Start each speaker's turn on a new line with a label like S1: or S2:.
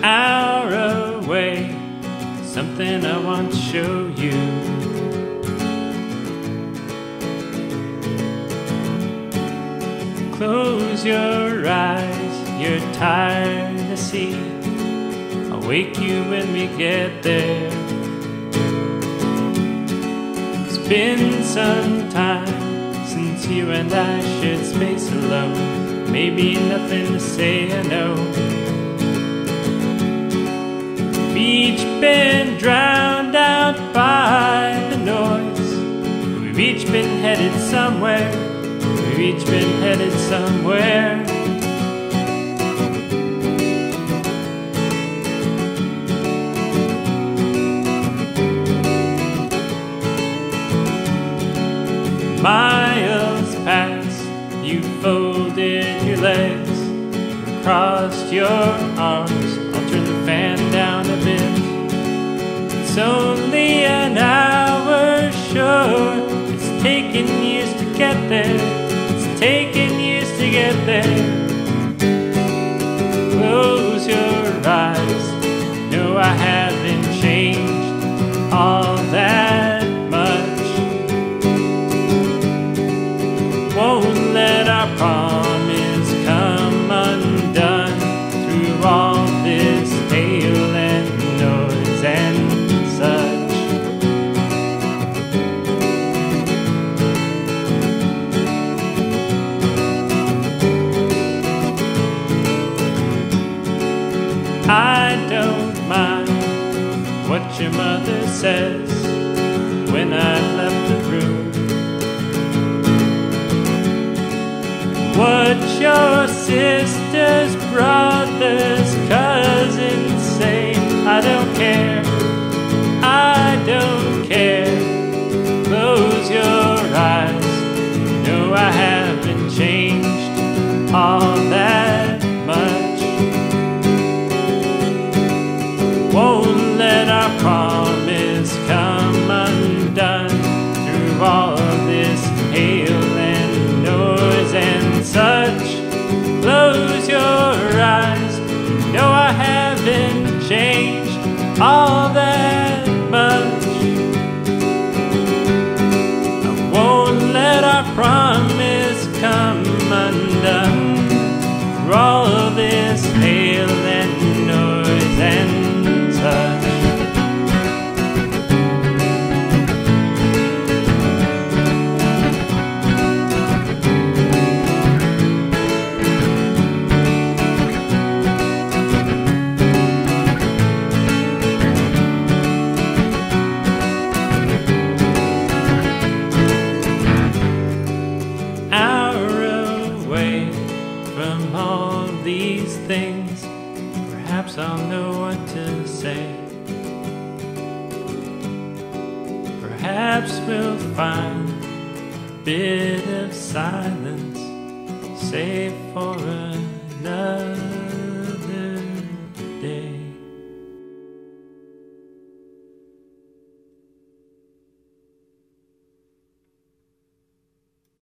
S1: hour away, something I want to show you. Close your eyes, you're tired to see. I'll wake you when we get there. It's been some time since you and I shared space alone. Maybe nothing to say, I know. We've each been drowned out by the noise. We've each been headed somewhere. We've each been headed somewhere. Miles past, you folded your legs, crossed your arms. I'll turn the fan down a bit. It's only an hour, sure. It's taken years to get there. It's taken years to get there. Close your eyes. No, I haven't changed all that much. Won't let our promise come undone through all this hail and noise and such. I don't mind what your mother says when I've left the room. What your sisters, brothers, cousins say, I don't care, I don't care. Close your eyes, no, I haven't changed all that much. Won't let our promise come undone through all of this hail and noise and such. Close your eyes, you know I haven't changed all that much. I won't let our promise come undone through all of this hail and noise and such. From all these things, perhaps I'll know what to say. Perhaps we'll find a bit of silence, save for another